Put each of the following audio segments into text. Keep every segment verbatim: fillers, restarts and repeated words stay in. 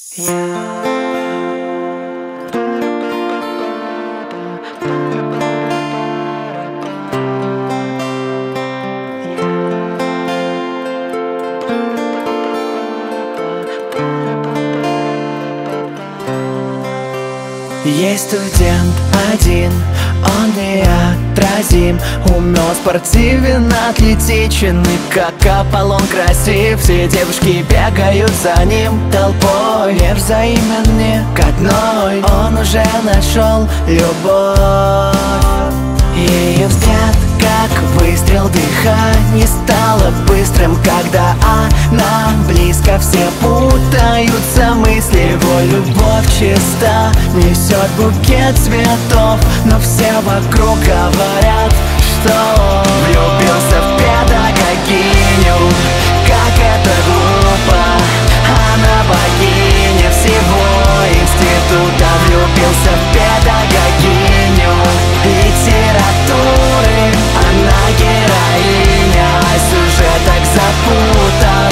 Есть студент один, он неотразим, умен, спортивен, атлетичен и как Аполлон красив. Все девушки бегают за ним толпой, не взаимен ни к одной. Он уже нашел любовь. Ее взгляд, как выстрел, дыхание стало быстрым, когда она близко. Все путаются мысли, его любовь чиста, несет букет цветов, но все вокруг говорят, что он влюбился в педагогиню. Как это глупо, она богиня всего института. Влюбился в педагогиню литературы, она героиня, а сюжет так запутан.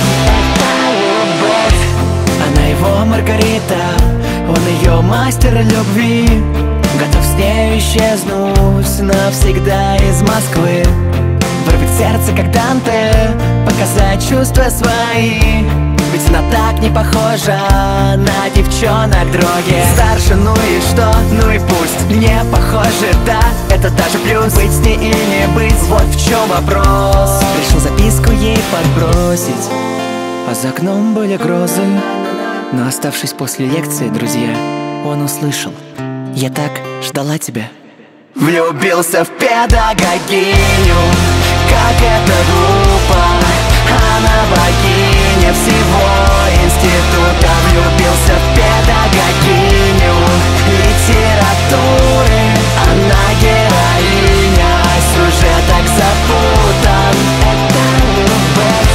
Это любовь. Она его Маргарита, он ее мастер любви, готов с ней исчезнуть навсегда из Москвы. Вырвать сердце, как Данте, показать чувства свои, ведь она так не похожа на девчонок других. Старше, ну и что, ну и пусть не похоже, да, это даже плюс. Быть с ней или не быть, вот в чем вопрос. Решил записку ей подбросить, а за окном были грозы. Но оставшись после лекции, друзья, он услышал: я так ждала тебя. Влюбился в педагогиню, как это глупо, она богиня всего института. Влюбился в педагогиню литературы, она героиня, а сюжет так запутан. Это любовь.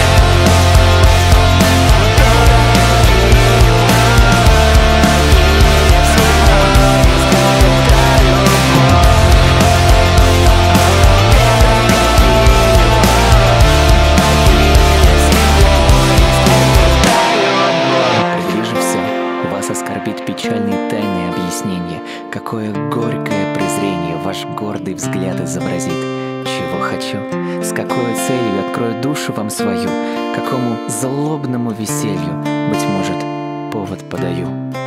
Оскорбить печальные тайные объяснения, какое горькое презрение ваш гордый взгляд изобразит. Чего хочу, с какой целью открою душу вам свою, какому злобному веселью, быть может, повод подаю.